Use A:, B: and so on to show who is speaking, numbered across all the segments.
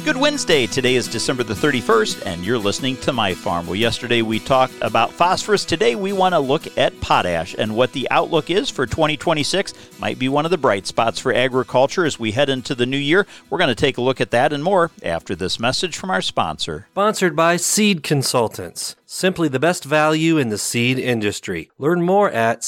A: Good Wednesday. Today is December the 31st, and you're listening to My Farm. Well, yesterday we talked about phosphorus. Today we want to look at potash and what the outlook is for 2026. Might be one of the bright spots for agriculture as we head into the new year. We're going to take a look at that and more after this message from our sponsor.
B: Sponsored by Seed Consultants. Simply the best value in the seed industry. Learn more at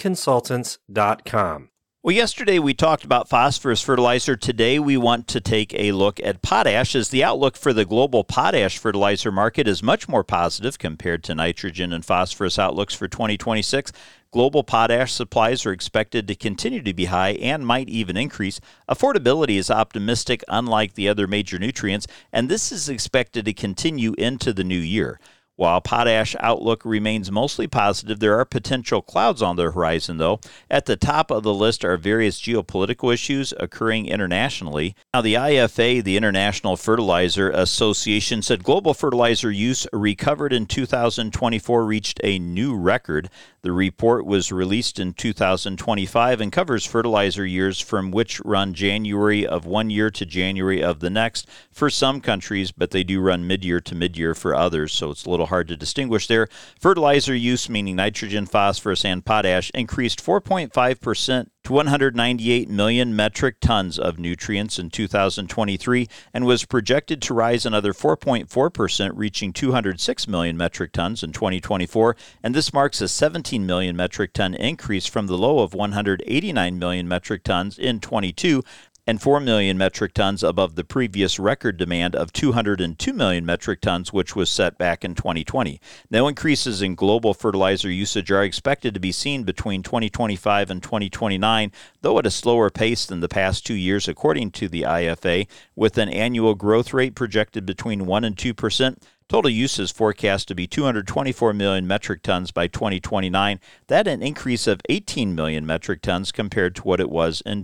B: seedconsultants.com.
A: Well, yesterday we talked about phosphorus fertilizer. Today we want to take a look at potash, as the outlook for the global potash fertilizer market is much more positive compared to nitrogen and phosphorus outlooks for 2026. Global potash supplies are expected to continue to be high and might even increase. Affordability is optimistic, unlike the other major nutrients, and this is expected to continue into the new year. While potash outlook remains mostly positive, there are potential clouds on the horizon, though. At the top of the list are various geopolitical issues occurring internationally. Now, the IFA, the International Fertilizer Association, said global fertilizer use recovered in 2024, reached a new record. The report was released in 2025 and covers fertilizer years from which run January of one year to January of the next for some countries, but they do run mid-year to mid-year for others, so it's a little hard to distinguish there. Fertilizer use, meaning nitrogen, phosphorus, and potash, increased 4.5% to 198 million metric tons of nutrients in 2023 and was projected to rise another 4.4%, reaching 206 million metric tons in 2024, and this marks a 17 million metric ton increase from the low of 189 million metric tons in 22 and 4 million metric tons above the previous record demand of 202 million metric tons, which was set back in 2020. No increases in global fertilizer usage are expected to be seen between 2025 and 2029, though at a slower pace than the past 2 years, according to the IFA, with an annual growth rate projected between 1% and 2%. Total use is forecast to be 224 million metric tons by 2029. That an increase of 18 million metric tons compared to what it was in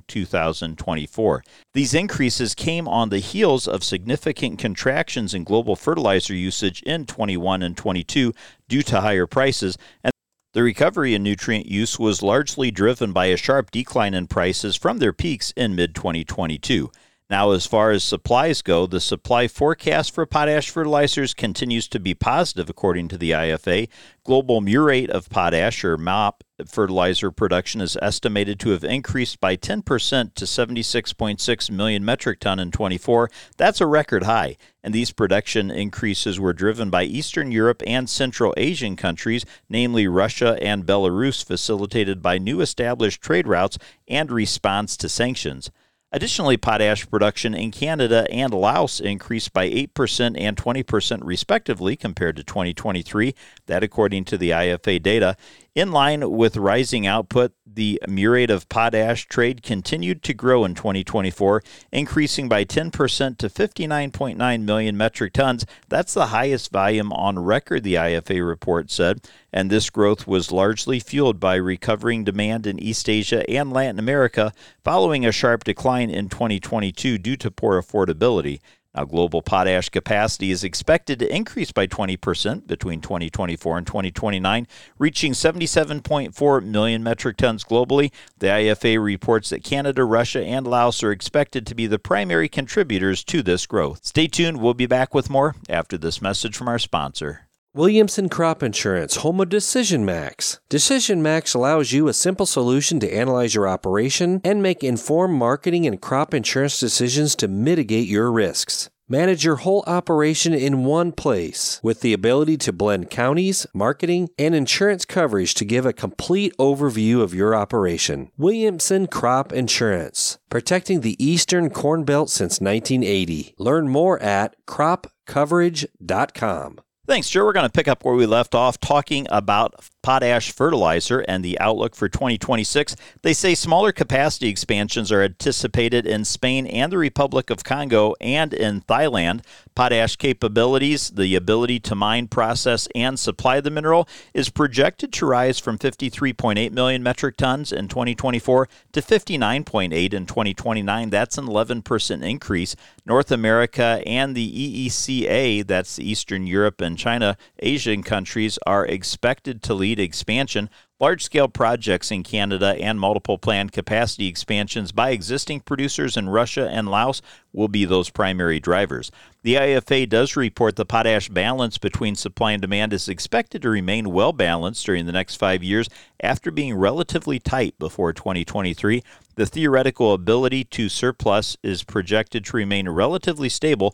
A: 2024. These increases came on the heels of significant contractions in global fertilizer usage in 21 and 22 due to higher prices, and the recovery in nutrient use was largely driven by a sharp decline in prices from their peaks in mid-2022. Now, as far as supplies go, the supply forecast for potash fertilizers continues to be positive, according to the IFA. Global murate of potash, or MOP, fertilizer production is estimated to have increased by 10% to 76.6 million metric ton in 24. That's a record high, and these production increases were driven by Eastern Europe and Central Asian countries, namely Russia and Belarus, facilitated by new established trade routes and response to sanctions. Additionally, potash production in Canada and Laos increased by 8% and 20% respectively compared to 2023, that according to the IFA data. In line with rising output, the murate of potash trade continued to grow in 2024, increasing by 10% to 59.9 million metric tons. That's the highest volume on record, the IFA report said, and this growth was largely fueled by recovering demand in East Asia and Latin America following a sharp decline in 2022 due to poor affordability. Now, global potash capacity is expected to increase by 20% between 2024 and 2029, reaching 77.4 million metric tons globally. The IFA reports that Canada, Russia, and Laos are expected to be the primary contributors to this growth. Stay tuned. We'll be back with more after this message from our sponsor.
B: Williamson Crop Insurance, home of Decision Max. Decision Max allows you a simple solution to analyze your operation and make informed marketing and crop insurance decisions to mitigate your risks. Manage your whole operation in one place with the ability to blend counties, marketing, and insurance coverage to give a complete overview of your operation. Williamson Crop Insurance, protecting the Eastern Corn Belt since 1980. Learn more at cropcoverage.com.
A: Thanks, Joe. We're going to pick up where we left off talking about potash fertilizer and the outlook for 2026. They say smaller capacity expansions are anticipated in Spain and the Republic of Congo and in Thailand. Potash capabilities, the ability to mine, process, and supply the mineral, is projected to rise from 53.8 million metric tons in 2024 to 59.8 in 2029. That's an 11% increase. North America and the EECA, that's Eastern Europe and China, Asian countries, are expected to lead expansion, Large-scale projects in Canada and multiple planned capacity expansions by existing producers in Russia and Laos will be those primary drivers. The IFA does report the potash balance between supply and demand is expected to remain well-balanced during the next 5 years after being relatively tight before 2023. The theoretical ability to surplus is projected to remain relatively stable,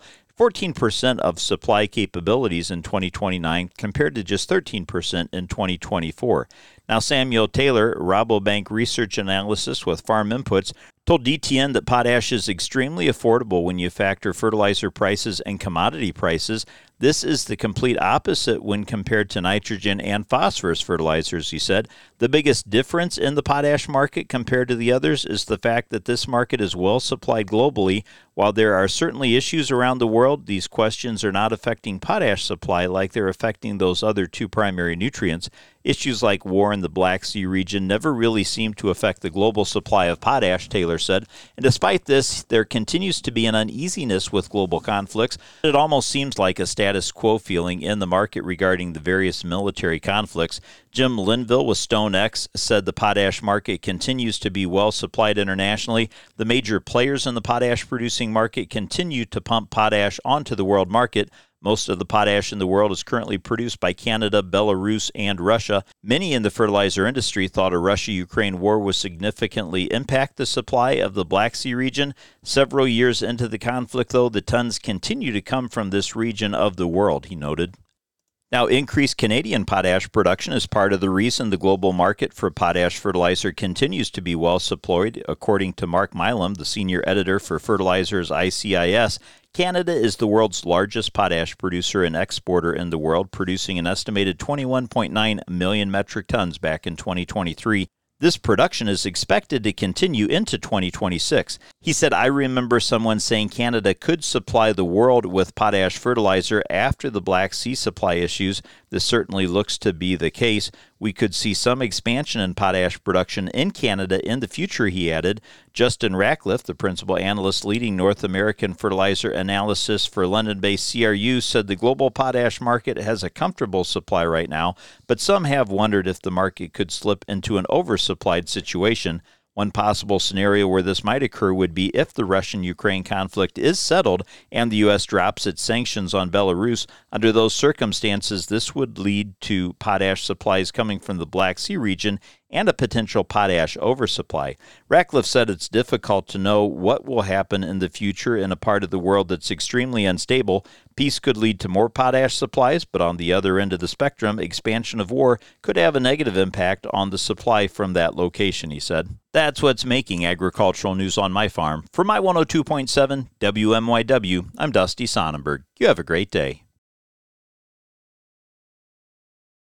A: 14% of supply capabilities in 2029 compared to just 13% in 2024. Now, Samuel Taylor, Rabobank research analyst with Farm Inputs, told DTN that potash is extremely affordable when you factor fertilizer prices and commodity prices. This is the complete opposite when compared to nitrogen and phosphorus fertilizers, he said. The biggest difference in the potash market compared to the others is the fact that this market is well supplied globally. While there are certainly issues around the world, these questions are not affecting potash supply like they're affecting those other two primary nutrients. Issues like war in the Black Sea region never really seem to affect the global supply of potash, Taylor said. And despite this, there continues to be an uneasiness with global conflicts. It almost seems like a status quo feeling in the market regarding the various military conflicts. Jim Linville with StoneX said the potash market continues to be well supplied internationally. The major players in the potash producing market continue to pump potash onto the world market. Most of the potash in the world is currently produced by Canada, Belarus, and Russia. Many in the fertilizer industry thought a Russia-Ukraine war would significantly impact the supply of the Black Sea region. Several years into the conflict, though, the tons continue to come from this region of the world, he noted. Now, increased Canadian potash production is part of the reason the global market for potash fertilizer continues to be well supplied. According to Mark Milam, the senior editor for Fertilizers ICIS, Canada is the world's largest potash producer and exporter in the world, producing an estimated 21.9 million metric tons back in 2023. This production is expected to continue into 2026. He said, I remember someone saying Canada could supply the world with potash fertilizer after the Black Sea supply issues. This certainly looks to be the case. We could see some expansion in potash production in Canada in the future, he added. Justin Ratcliffe, the principal analyst leading North American fertilizer analysis for London-based CRU, said the global potash market has a comfortable supply right now, but some have wondered if the market could slip into an oversupplied situation. One possible scenario where this might occur would be if the Russian-Ukraine conflict is settled and the U.S. drops its sanctions on Belarus. Under those circumstances, this would lead to potash supplies coming from the Black Sea region and a potential potash oversupply. Ratcliffe said it's difficult to know what will happen in the future in a part of the world that's extremely unstable. Peace could lead to more potash supplies, but on the other end of the spectrum, expansion of war could have a negative impact on the supply from that location, he said. That's what's making agricultural news on my farm. For my 102.7 WMYW, I'm Dusty Sonnenberg. You have a great day.